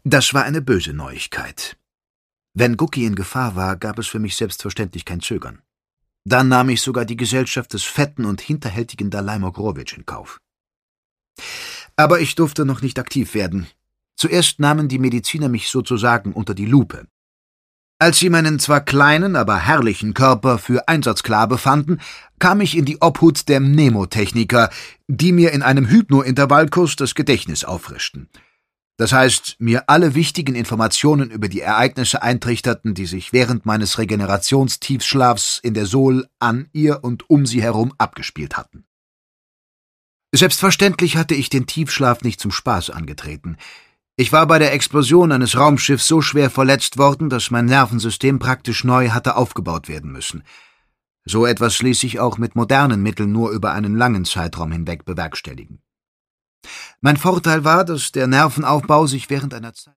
Das war eine böse Neuigkeit. Wenn Gucki in Gefahr war, gab es für mich selbstverständlich kein Zögern. Dann nahm ich sogar die Gesellschaft des fetten und hinterhältigen Dalai Mogrowitsch in Kauf. Aber ich durfte noch nicht aktiv werden. Zuerst nahmen die Mediziner mich sozusagen unter die Lupe. Als sie meinen zwar kleinen, aber herrlichen Körper für einsatzklar befanden, kam ich in die Obhut der Mnemotechniker, die mir in einem Hypno-Intervallkurs das Gedächtnis auffrischten. Das heißt, mir alle wichtigen Informationen über die Ereignisse eintrichterten, die sich während meines Regenerationstiefschlafs in der Sol an ihr und um sie herum abgespielt hatten. Selbstverständlich hatte ich den Tiefschlaf nicht zum Spaß angetreten. Ich war bei der Explosion eines Raumschiffs so schwer verletzt worden, dass mein Nervensystem praktisch neu hatte aufgebaut werden müssen. So etwas ließ sich auch mit modernen Mitteln nur über einen langen Zeitraum hinweg bewerkstelligen. Mein Vorteil war, dass der Nervenaufbau sich während einer Zeit